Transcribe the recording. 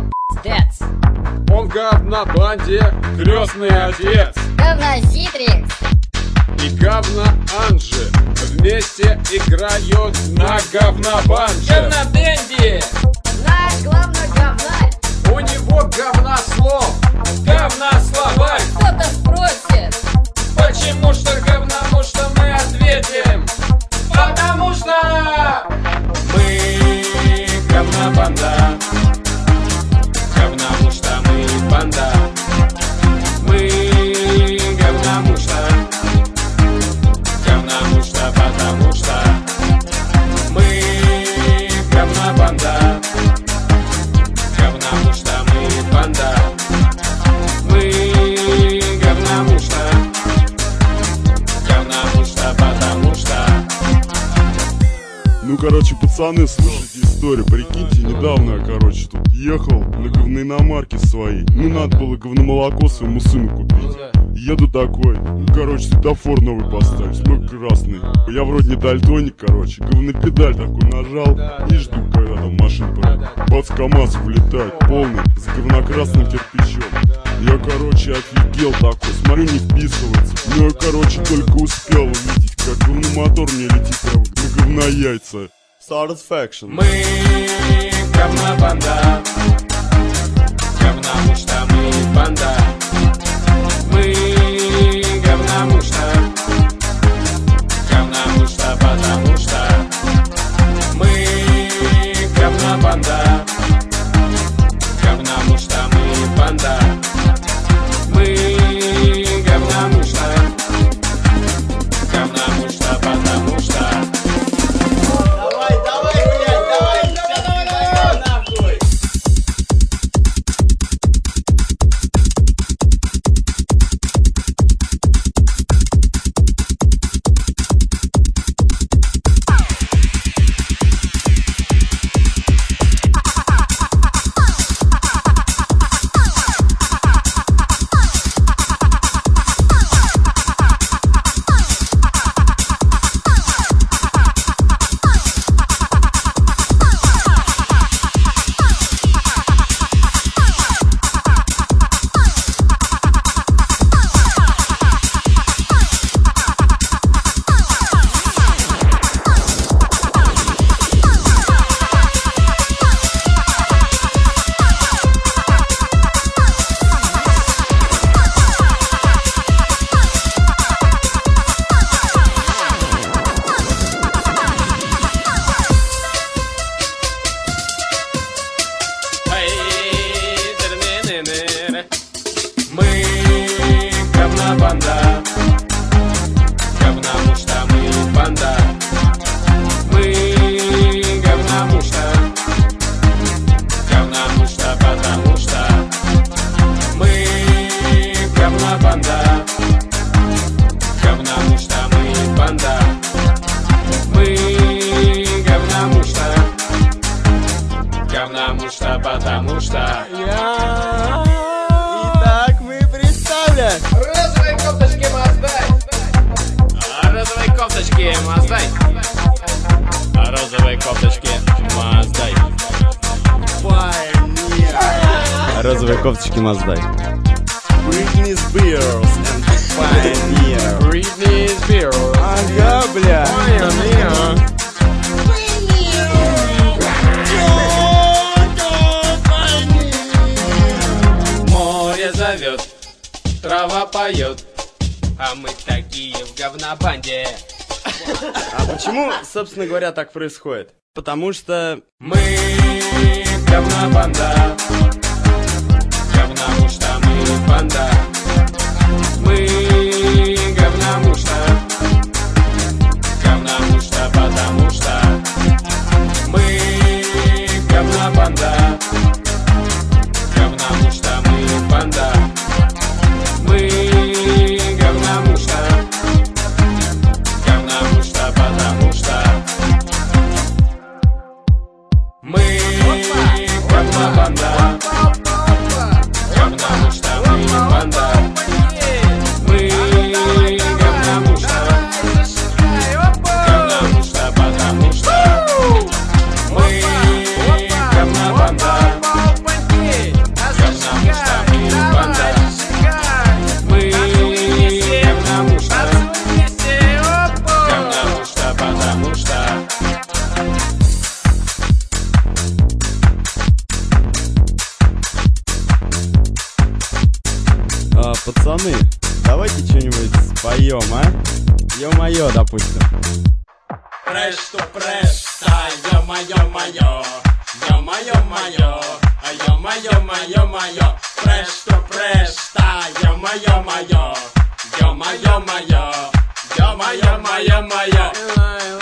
Пиздец. Он говнобанде крестный отец. Говноситрикс. И говна Анжи вместе играют на говнобанже. Говнодэнди. Наш главный говнарь. У него говнослов. Говнословарь. Кто-то спросит. Почему что говному, что мы ответим? Потому что Мы говнобанда. Говному что мы банда. Мы говному что. Говному что потому что. Мы говнобанда. Говному что мы банда. Мы говному что. Говному что потому что. Ну, короче, пацаны, слушайте историю. Прикиньте, недавно я, короче, тут ехал на говноиномарке своей. Ну, надо было говномолоко своему сыну купить. Еду такой, ну, короче, светофор новый поставить, ну, красный. Я вроде не дальтоник, короче, говнопедаль такой нажал и жду, когда там машина проедет. Бац, КамАЗ влетает, полный, с говнокрасным кирпичом. Я, короче, офигел такой, смотрю, не вписывается. Ну, я, короче, только успел увидеть, как говномотор мне летит прям на говнояйца. Satisfaction. Мы говнобанда. Говному что мы банда. Мы говному что. Говному что потому что. Мы говнобанда. Говному что мы банда. Мы говному что. Говному что потому что. Мы говнобанда. Говному что мы банда. Мы говному что. Говному что потому что. Мы говнобанда. Говному что мы банда. Мы говному что. Говному что потому что. Итак, мы представляем розовые кофточки Маздай. Розовые кофточки Маздай. Розовые кофточки Маздай. розовые кофточки Маздай. Britney Spears and Pioneer. Britney Spears. Ага, бля. Pioneer. Море зовет, трава поет, а мы такие в говнобанде. А почему, собственно говоря, так происходит? Потому что Мы говнобанда. Говному что мы банда. Мы говному что. Говному что потому что. Мы говнобанда. Говному что мы банда. Мы говному что. Говному что потому что. Мы говнобанда. Пацаны, давайте что-нибудь споем, а? Ё-моё, допустим. Фреш то прешта, ё-моё-моё, ё-моё-моё, ё-моё-моё-моё. Фреш то прешта, ё-моё-моё, ё-моё-моё, ё-моё-моё-моё.